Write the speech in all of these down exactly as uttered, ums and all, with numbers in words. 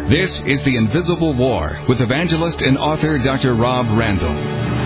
This is The Invisible War with evangelist and author Doctor Rob Randall.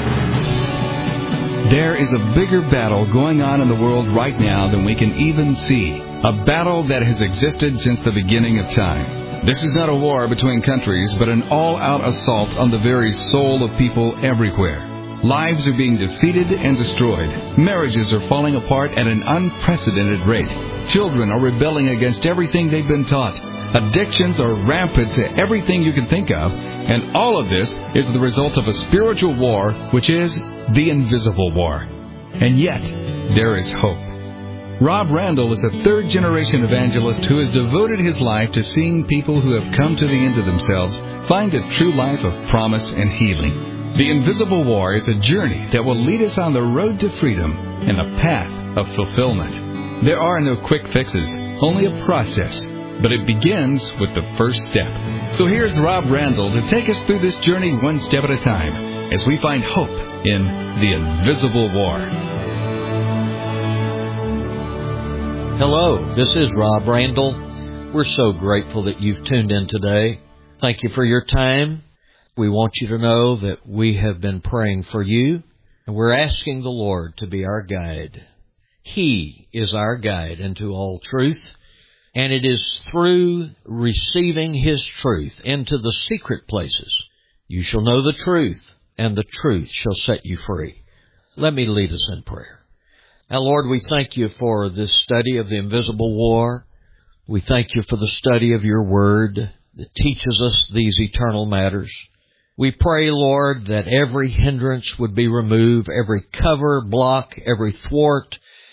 There is a bigger battle going on in the world right now than we can even see. A battle that has existed since the beginning of time. This is not a war between countries, but an all-out assault on the very soul of people everywhere. Lives are being defeated and destroyed. Marriages are falling apart at an unprecedented rate. Children are rebelling against everything they've been taught. Addictions are rampant to everything you can think of, and all of this is the result of a spiritual war, which is the invisible war. And yet, there is hope. Rob Randall is a third-generation evangelist who has devoted his life to seeing people who have come to the end of themselves find a true life of promise and healing. The Invisible War is a journey that will lead us on the road to freedom and a path of fulfillment. There are no quick fixes, only a process, but it begins with the first step. So here's Rob Randall to take us through this journey one step at a time as we find hope in the Invisible War. Hello, this is Rob Randall. We're so grateful that you've tuned in today. Thank you for your time. We want you to know that we have been praying for you, and we're asking the Lord to be our guide. He is our guide into all truth, and it is through receiving His truth into the secret places you shall know the truth, and the truth shall set you free. Let me lead us in prayer. Now, Lord, we thank you for this study of the invisible war. We thank you for the study of your word that teaches us these eternal matters. We pray, Lord, that every hindrance would be removed, every cover, block, every thwart,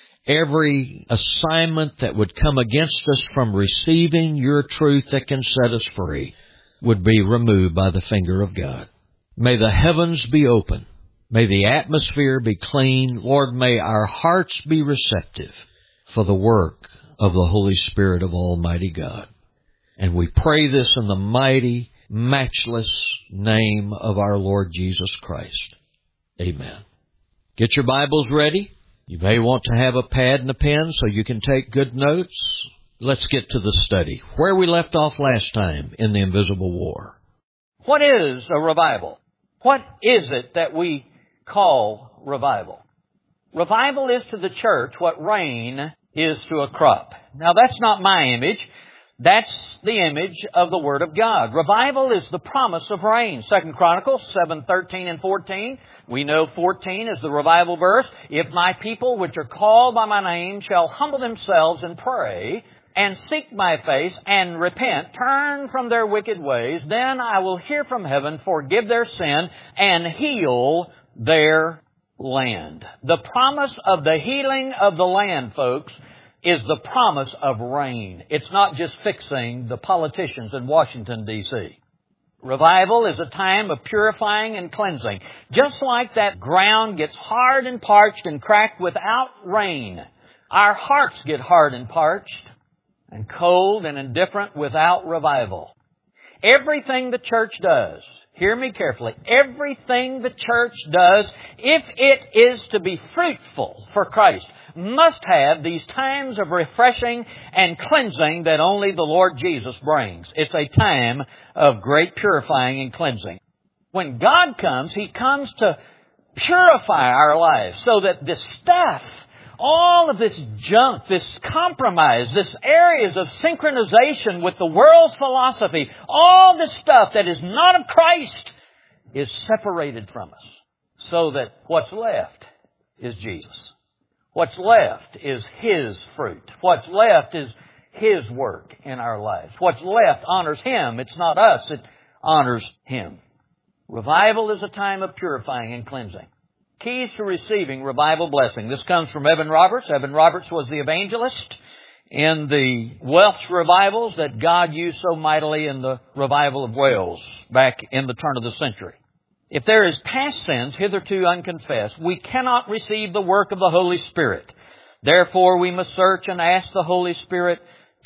every assignment that would come against us from receiving your truth that can set us free would be removed by the finger of God. May the heavens be open. May the atmosphere be clean. Lord, may our hearts be receptive for the work of the Holy Spirit of Almighty God. And we pray this in the mighty, matchless name of our Lord Jesus Christ. Amen. Get your Bibles ready. You may want to have a pad and a pen so you can take good notes. Let's get to the study. Where we left off last time in the Invisible War. What is a revival? What is it that we call revival? Revival is to the church what rain is to a crop. Now, that's not my image. That's the image of the Word of God. Revival is the promise of rain. Second Chronicles seven, thirteen and fourteen. We know fourteen is the revival verse. If my people which are called by my name shall humble themselves and pray and seek my face and repent, turn from their wicked ways, then I will hear from heaven, forgive their sin, and heal their land. The promise of the healing of the land, folks, is the promise of rain. It's not just fixing the politicians in Washington, D C Revival is a time of purifying and cleansing. Just like that ground gets hard and parched and cracked without rain, our hearts get hard and parched and cold and indifferent without revival. Everything the church does, hear me carefully, everything the church does, if it is to be fruitful for Christ, must have these times of refreshing and cleansing that only the Lord Jesus brings. It's a time of great purifying and cleansing. When God comes, He comes to purify our lives so that this stuff, all of this junk, this compromise, this areas of synchronization with the world's philosophy, all this stuff that is not of Christ is separated from us so that what's left is Jesus. What's left is His fruit. What's left is His work in our lives. What's left honors Him. It's not us. It honors Him. Revival is a time of purifying and cleansing. Keys to receiving revival blessing. This comes from Evan Roberts. Evan Roberts was the evangelist in the Welsh revivals that God used so mightily in the revival of Wales back in the turn of the century. If there is past sins hitherto unconfessed, we cannot receive the work of the Holy Spirit. Therefore, we must search and ask the Holy Spirit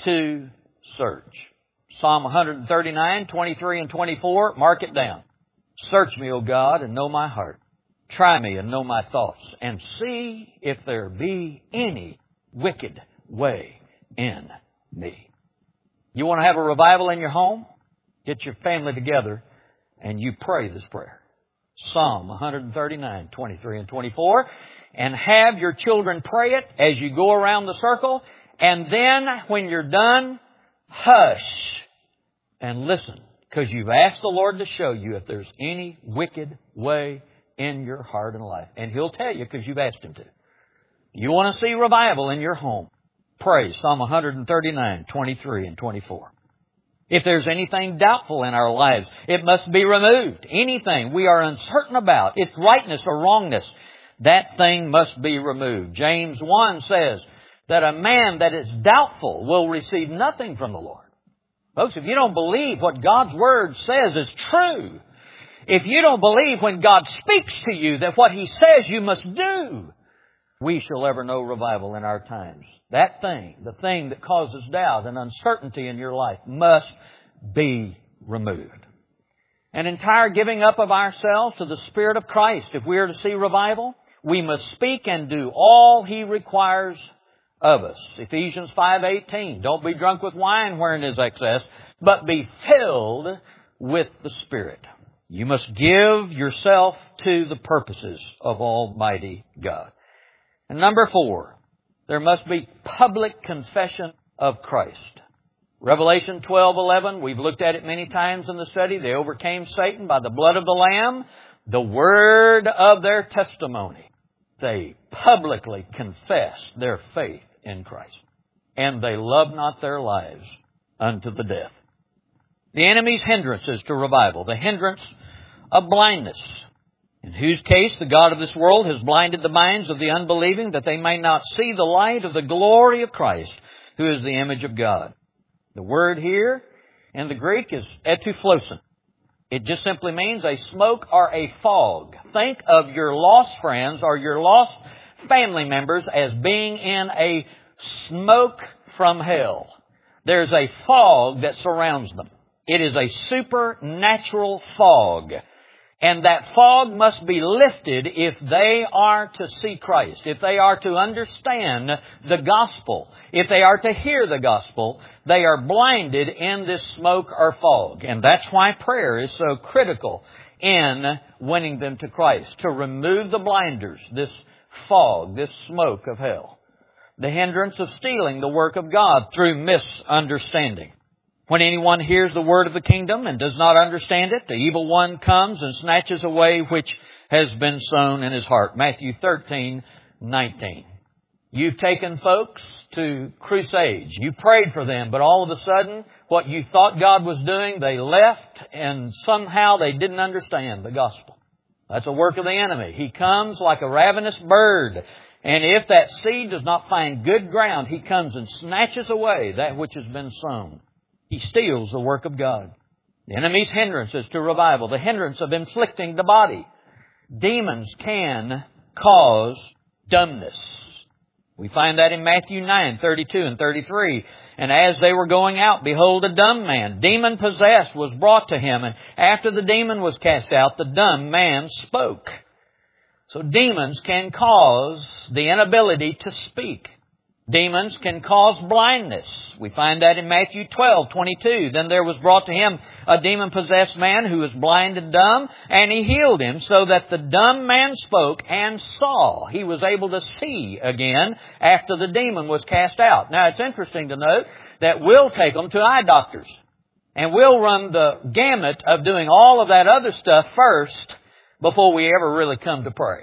to search. Psalm one thirty-nine, twenty-three and twenty-four, mark it down. Search me, O God, and know my heart. Try me and know my thoughts, and see if there be any wicked way in me. You want to have a revival in your home? Get your family together and you pray this prayer. Psalm one thirty-nine, twenty-three and twenty-four. And have your children pray it as you go around the circle. And then when you're done, hush and listen. Because you've asked the Lord to show you if there's any wicked way in your heart and life. And He'll tell you because you've asked Him to. You want to see revival in your home. Pray Psalm one thirty-nine, twenty-three and twenty-four. If there's anything doubtful in our lives, it must be removed. Anything we are uncertain about, its rightness or wrongness, that thing must be removed. James one says that a man that is doubtful will receive nothing from the Lord. Folks, if you don't believe what God's Word says is true, if you don't believe when God speaks to you that what He says you must do, we shall ever know revival in our times. That thing, the thing that causes doubt and uncertainty in your life, must be removed. An entire giving up of ourselves to the Spirit of Christ. If we are to see revival, we must speak and do all He requires of us. Ephesians five eighteen. Don't be drunk with wine wherein is excess, but be filled with the Spirit. You must give yourself to the purposes of Almighty God. And number four, there must be public confession of Christ. Revelation twelve eleven, we've looked at it many times in the study. They overcame Satan by the blood of the Lamb, the word of their testimony. They publicly confessed their faith in Christ. And they loved not their lives unto the death. The enemy's hindrances to revival, the hindrance of blindness, in whose case the God of this world has blinded the minds of the unbelieving that they may not see the light of the glory of Christ, who is the image of God. The word here in the Greek is etuflosin. It just simply means a smoke or a fog. Think of your lost friends or your lost family members as being in a smoke from hell. There's a fog that surrounds them. It is a supernatural fog. And that fog must be lifted if they are to see Christ, if they are to understand the gospel, if they are to hear the gospel. They are blinded in this smoke or fog. And that's why prayer is so critical in winning them to Christ, to remove the blinders, this fog, this smoke of hell. The hindrance of stealing the work of God through misunderstanding. When anyone hears the word of the kingdom and does not understand it, the evil one comes and snatches away which has been sown in his heart. Matthew thirteen nineteen. You've taken folks to crusades. You prayed for them, but all of a sudden, what you thought God was doing, they left, and somehow they didn't understand the gospel. That's a work of the enemy. He comes like a ravenous bird, and if that seed does not find good ground, he comes and snatches away that which has been sown. He steals the work of God. The enemy's hindrances to revival, the hindrance of inflicting the body. Demons can cause dumbness. We find that in Matthew nine, thirty-two and thirty-three. And as they were going out, behold, a dumb man, demon-possessed, was brought to him. And after the demon was cast out, the dumb man spoke. So demons can cause the inability to speak. Demons can cause blindness. We find that in Matthew twelve twenty-two. Then there was brought to him a demon-possessed man who was blind and dumb, and he healed him so that the dumb man spoke and saw. He was able to see again after the demon was cast out. Now it's interesting to note that we'll take them to eye doctors, and we'll run the gamut of doing all of that other stuff first before we ever really come to pray.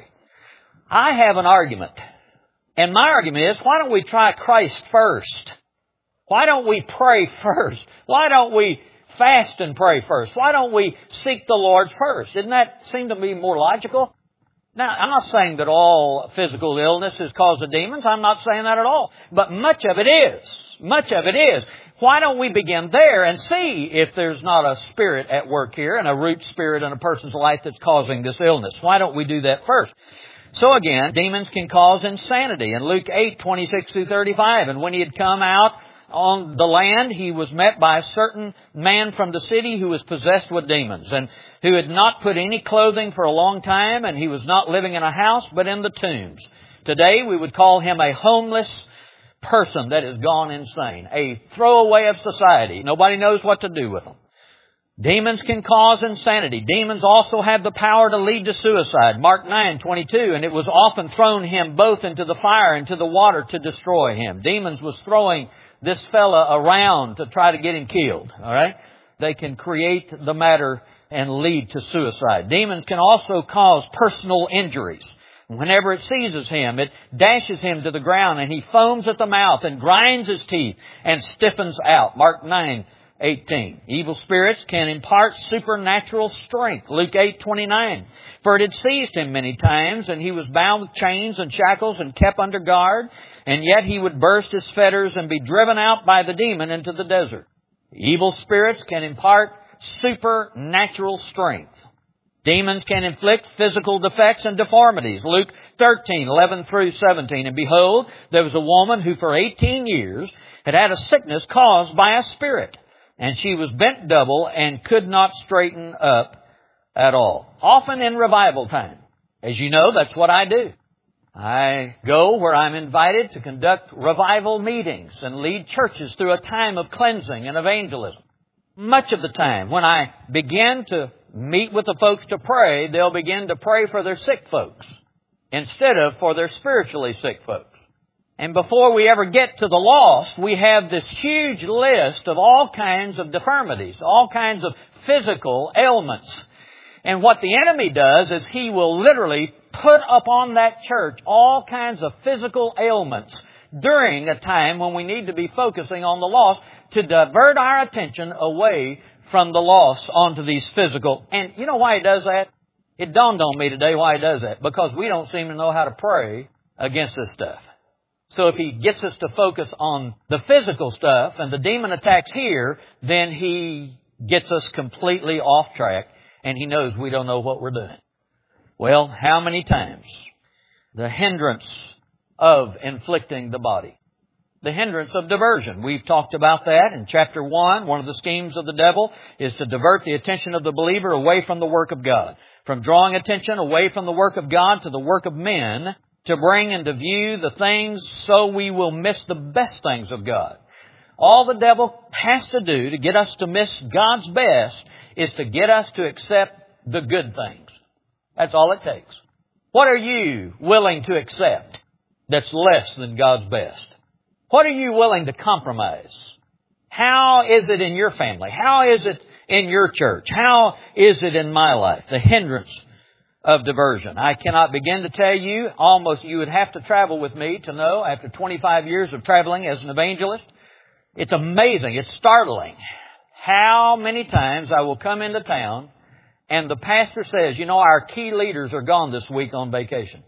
I have an argument. And my argument is, why don't we try Christ first? Why don't we pray first? Why don't we fast and pray first? Why don't we seek the Lord first? Doesn't that seem to be more logical? Now, I'm not saying that all physical illness is caused of demons. I'm not saying that at all. But much of it is. Much of it is. Why don't we begin there and see if there's not a spirit at work here and a root spirit in a person's life that's causing this illness? Why don't we do that first? So again, demons can cause insanity. In Luke eight, twenty-six through thirty-five, and when he had come out on the land, he was met by a certain man from the city who was possessed with demons, and who had not put any clothing for a long time, and he was not living in a house, but in the tombs. Today, we would call him a homeless person that has gone insane, a throwaway of society. Nobody knows what to do with him. Demons can cause insanity. Demons also have the power to lead to suicide. Mark nine twenty-two, and it was often thrown him both into the fire and to the water to destroy him. Demons was throwing this fella around to try to get him killed. All right? They can create the matter and lead to suicide. Demons can also cause personal injuries. Whenever it seizes him, it dashes him to the ground, and he foams at the mouth and grinds his teeth and stiffens out. Mark nine eighteen. Evil spirits can impart supernatural strength. Luke eight twenty-nine. For it had seized him many times, and he was bound with chains and shackles and kept under guard, and yet he would burst his fetters and be driven out by the demon into the desert. Evil spirits can impart supernatural strength. Demons can inflict physical defects and deformities. Luke thirteen eleven through seventeen. And behold, there was a woman who for eighteen years had had a sickness caused by a spirit. And she was bent double and could not straighten up at all. Often in revival time. As you know, that's what I do. I go where I'm invited to conduct revival meetings and lead churches through a time of cleansing and evangelism. Much of the time, when I begin to meet with the folks to pray, they'll begin to pray for their sick folks instead of for their spiritually sick folks. And before we ever get to the lost, we have this huge list of all kinds of deformities, all kinds of physical ailments. And what the enemy does is he will literally put upon that church all kinds of physical ailments during a time when we need to be focusing on the lost to divert our attention away from the lost onto these physical. And you know why he does that? It dawned on me today why he does that. Because we don't seem to know how to pray against this stuff. So if he gets us to focus on the physical stuff and the demon attacks here, then he gets us completely off track and he knows we don't know what we're doing. Well, how many times? The hindrance of inflicting the body. The hindrance of diversion. We've talked about that in chapter one. One of the schemes of the devil is to divert the attention of the believer away from the work of God. From drawing attention away from the work of God to the work of men, to bring into view the things so we will miss the best things of God. All the devil has to do to get us to miss God's best is to get us to accept the good things. That's all it takes. What are you willing to accept that's less than God's best? What are you willing to compromise? How is it in your family? How is it in your church? How is it in my life? The hindrance of diversion. I cannot begin to tell you, almost you would have to travel with me to know, after twenty-five years of traveling as an evangelist, it's amazing, it's startling how many times I will come into town and the pastor says, you know, our key leaders are gone this week on vacation.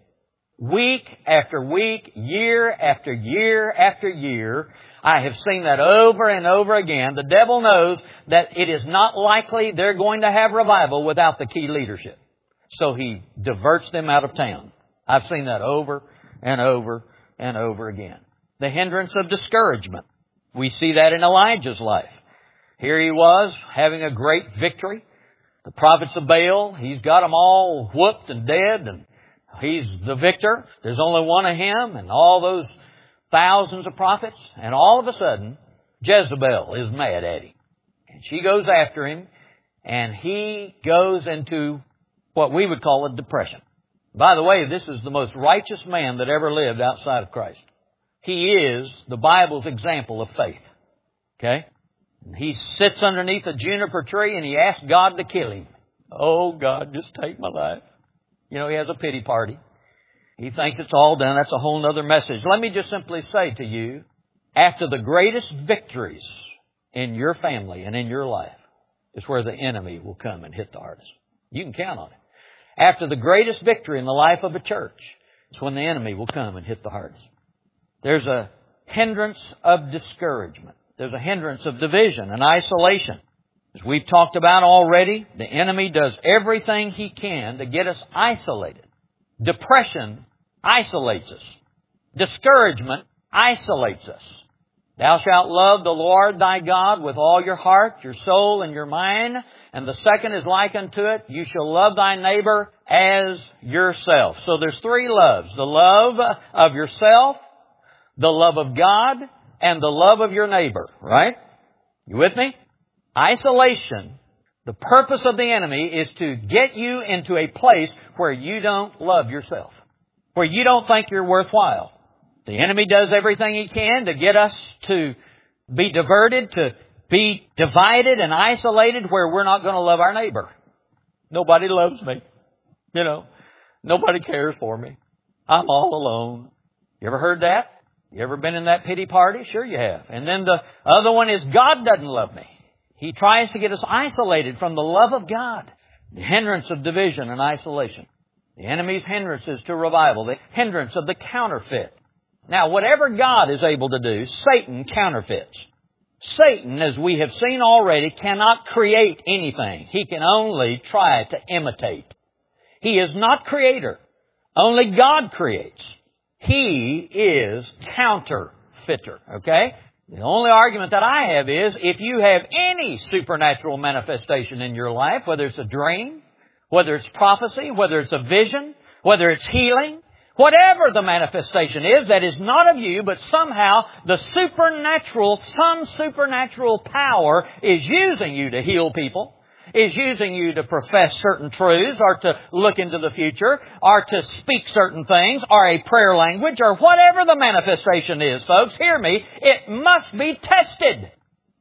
Week after week, year after year after year, I have seen that over and over again. The devil knows that it is not likely they're going to have revival without the key leadership. So he diverts them out of town. I've seen that over and over and over again. The hindrance of discouragement. We see that in Elijah's life. Here he was having a great victory. The prophets of Baal, he's got them all whooped and dead, and he's the victor. There's only one of him and all those thousands of prophets. And all of a sudden, Jezebel is mad at him. And she goes after him, and he goes into what we would call a depression. By the way, this is the most righteous man that ever lived outside of Christ. He is the Bible's example of faith. Okay? He sits underneath a juniper tree and he asks God to kill him. Oh, God, just take my life. You know, he has a pity party. He thinks it's all done. That's a whole other message. Let me just simply say to you, after the greatest victories in your family and in your life is where the enemy will come and hit the hardest. You can count on it. After the greatest victory in the life of a church, it's when the enemy will come and hit the hardest. There's a hindrance of discouragement. There's a hindrance of division and isolation. As we've talked about already, the enemy does everything he can to get us isolated. Depression isolates us. Discouragement isolates us. Thou shalt love the Lord thy God with all your heart, your soul, and your mind. And the second is like unto it, you shall love thy neighbor as yourself. So there's three loves. The love of yourself, the love of God, and the love of your neighbor. Right? You with me? Isolation The purpose of the enemy is to get you into a place where you don't love yourself, where you don't think you're worthwhile. The enemy does everything he can to get us to be diverted, to be divided and isolated where we're not going to love our neighbor. Nobody loves me. You know, nobody cares for me. I'm all alone. You ever heard that? You ever been in that pity party? Sure you have. And then the other one is God doesn't love me. He tries to get us isolated from the love of God. The hindrance of division and isolation. The enemy's hindrances to revival. The hindrance of the counterfeit. Now, whatever God is able to do, Satan counterfeits. Satan, as we have seen already, cannot create anything. He can only try to imitate. He is not creator. Only God creates. He is counterfeiter. Okay? The only argument that I have is if you have any supernatural manifestation in your life, whether it's a dream, whether it's prophecy, whether it's a vision, whether it's healing, whatever the manifestation is that is not of you, but somehow the supernatural, some supernatural power is using you to heal people, is using you to profess certain truths, or to look into the future, or to speak certain things, or a prayer language, or whatever the manifestation is, folks, hear me, it must be tested.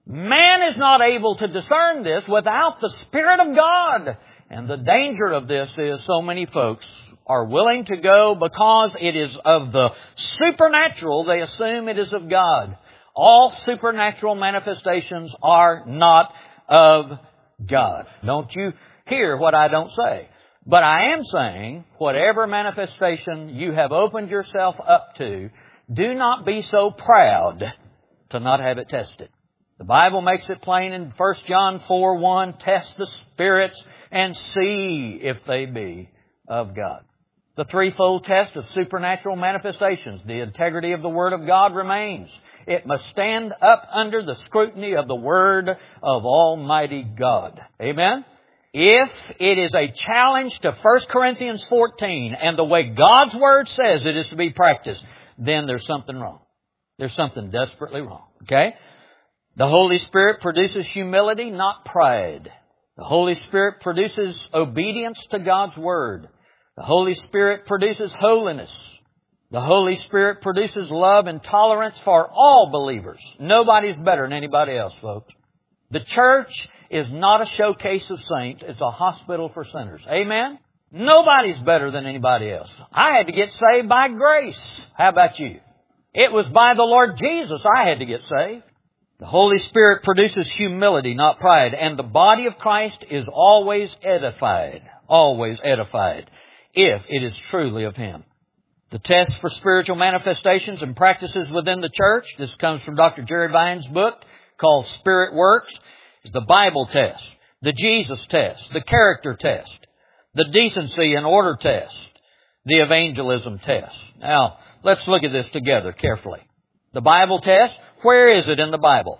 Man is not able to discern this without the Spirit of God. And the danger of this is so many folks are willing to go because it is of the supernatural, they assume it is of God. All supernatural manifestations are not of God. Don't you hear what I don't say. But I am saying, whatever manifestation you have opened yourself up to, do not be so proud to not have it tested. The Bible makes it plain in First John four one, test the spirits and see if they be of God. The threefold test of supernatural manifestations. The integrity of the Word of God remains. It must stand up under the scrutiny of the Word of Almighty God. Amen? If it is a challenge to First Corinthians fourteen and the way God's Word says it is to be practiced, then there's something wrong. There's something desperately wrong. Okay? The Holy Spirit produces humility, not pride. The Holy Spirit produces obedience to God's Word. The Holy Spirit produces holiness. The Holy Spirit produces love and tolerance for all believers. Nobody's better than anybody else, folks. The church is not a showcase of saints. It's a hospital for sinners. Amen? Nobody's better than anybody else. I had to get saved by grace. How about you? It was by the Lord Jesus I had to get saved. The Holy Spirit produces humility, not pride. And the body of Christ is always edified. Always edified. If it is truly of Him. The test for spiritual manifestations and practices within the church, this comes from Doctor Jerry Vine's book called Spirit Works, is the Bible test, the Jesus test, the character test, the decency and order test, the evangelism test. Now, let's look at this together carefully. The Bible test, where is it in the Bible?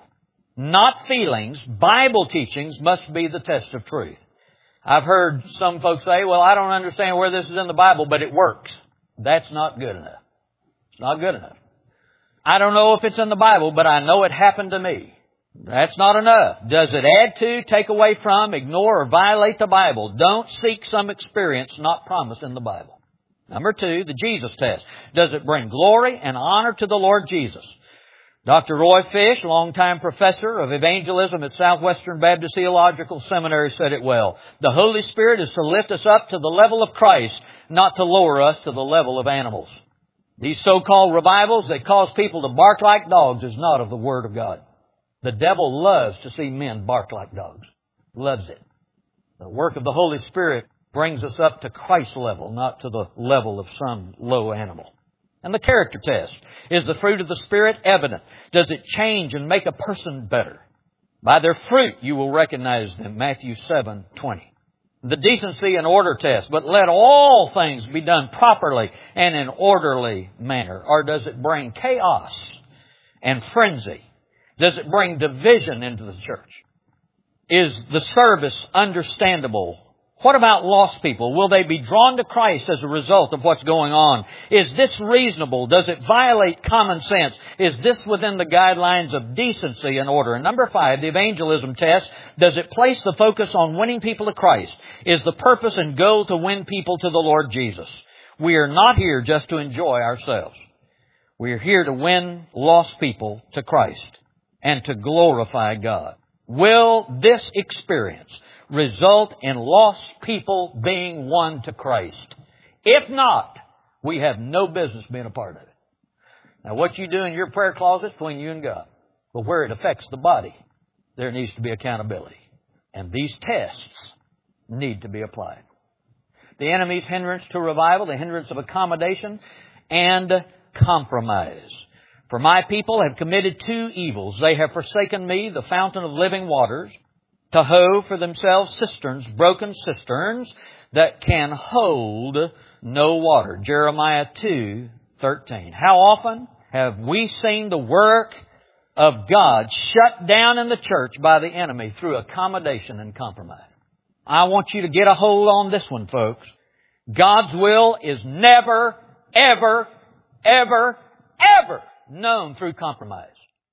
Not feelings, Bible teachings must be the test of truth. I've heard some folks say, well, I don't understand where this is in the Bible, but it works. That's not good enough. It's not good enough. I don't know if it's in the Bible, but I know it happened to me. That's not enough. Does it add to, take away from, ignore, or violate the Bible? Don't seek some experience not promised in the Bible. Number two, the Jesus test. Does it bring glory and honor to the Lord Jesus? Doctor Roy Fish, longtime professor of evangelism at Southwestern Baptist Theological Seminary, said it well. The Holy Spirit is to lift us up to the level of Christ, not to lower us to the level of animals. These so-called revivals that cause people to bark like dogs is not of the Word of God. The devil loves to see men bark like dogs. Loves it. The work of the Holy Spirit brings us up to Christ's level, not to the level of some low animal. And the character test. Is the fruit of the Spirit evident? Does it change and make a person better? By their fruit you will recognize them. Matthew seven twenty. The decency and order test. But let all things be done properly and in orderly manner. Or does it bring chaos and frenzy? Does it bring division into the church? Is the service understandable What about lost people? Will they be drawn to Christ as a result of what's going on? Is this reasonable? Does it violate common sense? Is this within the guidelines of decency and order? And number five, the evangelism test. Does it place the focus on winning people to Christ? Is the purpose and goal to win people to the Lord Jesus? We are not here just to enjoy ourselves. We are here to win lost people to Christ and to glorify God. Will this experience result in lost people being won to Christ? If not, we have no business being a part of it. Now, what you do in your prayer closet is between you and God. But where it affects the body, there needs to be accountability. And these tests need to be applied. The enemy's hindrance to revival, the hindrance of accommodation, and compromise. For my people have committed two evils. They have forsaken me, the fountain of living waters, to hoe for themselves cisterns, broken cisterns, that can hold no water. Jeremiah two thirteen. How often have we seen the work of God shut down in the church by the enemy through accommodation and compromise? I want you to get a hold on this one, folks. God's will is never, ever, ever, ever known through compromise.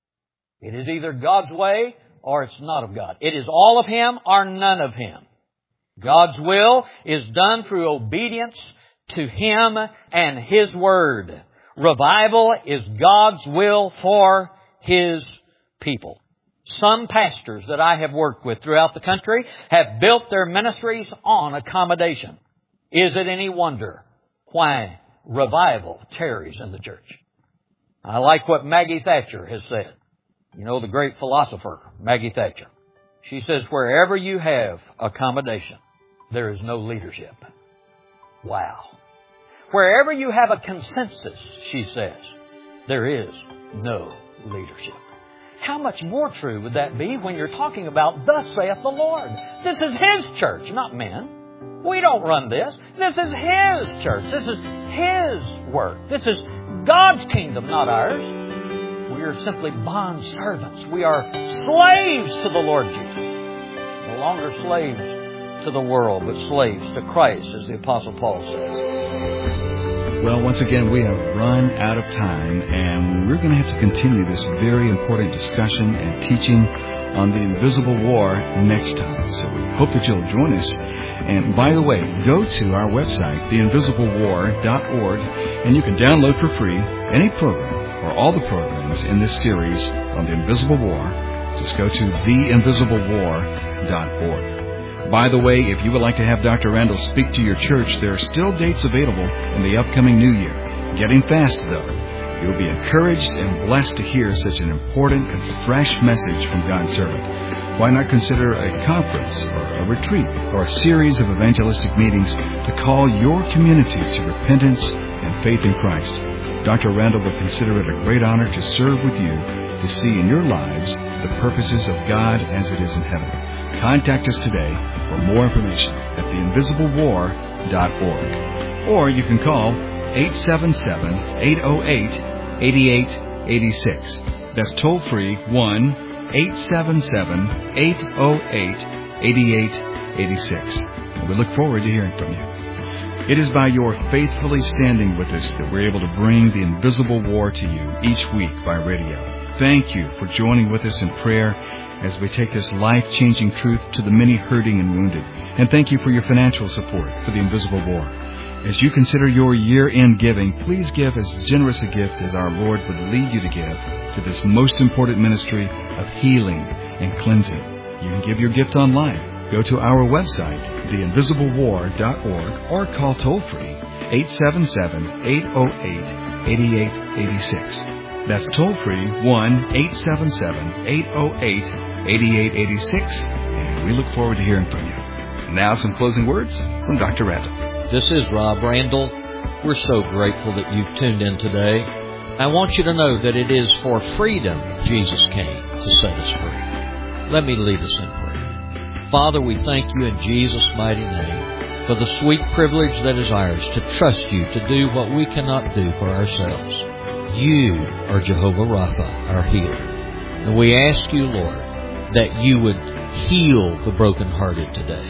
It is either God's way or it's not of God. It is all of Him or none of Him. God's will is done through obedience to Him and His Word. Revival is God's will for His people. Some pastors that I have worked with throughout the country have built their ministries on accommodation. Is it any wonder why revival tarries in the church? I like what Maggie Thatcher has said. You know, the great philosopher, Maggie Thatcher. She says, wherever you have accommodation, there is no leadership. Wow. Wherever you have a consensus, she says, there is no leadership. How much more true would that be when you're talking about, thus saith the Lord? This is His church, not men. We don't run this. This is His church. This is His work. This is God's kingdom, not ours. We are simply bond servants. We are slaves to the Lord Jesus. No longer slaves to the world, but slaves to Christ, as the Apostle Paul says. Well, once again, we have run out of time, and we're going to have to continue this very important discussion and teaching on the invisible war next time. So we hope that you'll join us. And by the way, go to our website, the invisible war dot org, and you can download for free any program or all the programs in this series on the Invisible War. Just go to the invisible war dot org. By the way, if you would like to have Doctor Randall speak to your church, there are still dates available in the upcoming new year. Getting fast, though. You'll be encouraged and blessed to hear such an important and fresh message from God's servant. Why not consider a conference or a retreat or a series of evangelistic meetings to call your community to repentance and faith in Christ? Doctor Randall would consider it a great honor to serve with you to see in your lives the purposes of God as it is in heaven. Contact us today for more information at the invisible war dot org. Or you can call eight seven seven, eight oh eight, eight eight eight six. That's toll free one eight seven seven, eight oh eight, eight eight eight six. And we look forward to hearing from you. It is by your faithfully standing with us that we're able to bring the invisible war to you each week by radio. Thank you for joining with us in prayer as we take this life-changing truth to the many hurting and wounded. And thank you for your financial support for the invisible war. As you consider your year-end giving, please give as generous a gift as our Lord would lead you to give to this most important ministry of healing and cleansing. You can give your gift online. Go to our website, the invisible war dot org, or call toll-free eight seven seven, eight oh eight, eight eight eight six. That's toll-free one eight seven seven, eight oh eight, eight eight eight six, and we look forward to hearing from you. Now some closing words from Doctor Randall. This is Rob Randall. We're so grateful that you've tuned in today. I want you to know that it is for freedom Jesus came to set us free. Let me lead us in prayer. Father, we thank you in Jesus' mighty name for the sweet privilege that is ours to trust you to do what we cannot do for ourselves. You are Jehovah Rapha, our healer. And we ask you, Lord, that you would heal the brokenhearted today.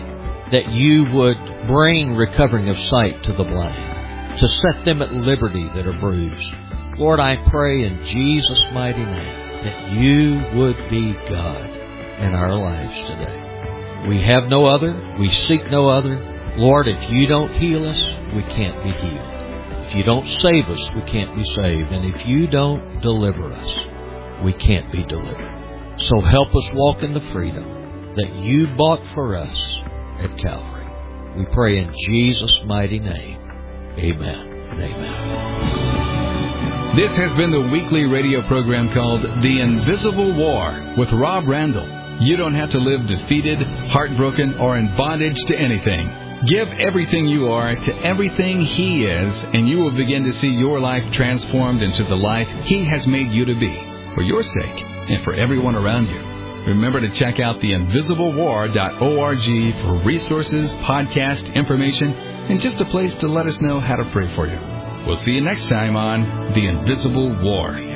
that you would bring recovering of sight to the blind, to set them at liberty that are bruised. Lord, I pray in Jesus' mighty name that you would be God in our lives today. We have no other. We seek no other. Lord, if you don't heal us, we can't be healed. If you don't save us, we can't be saved. And if you don't deliver us, we can't be delivered. So help us walk in the freedom that you bought for us at Calvary. We pray in Jesus' mighty name. Amen and amen. This has been the weekly radio program called The Invisible War with Rob Randall. You don't have to live defeated, heartbroken, or in bondage to anything. Give everything you are to everything He is, and you will begin to see your life transformed into the life He has made you to be, for your sake and for everyone around you. Remember to check out the invisible war dot org for resources, podcast information, and just a place to let us know how to pray for you. We'll see you next time on The Invisible War.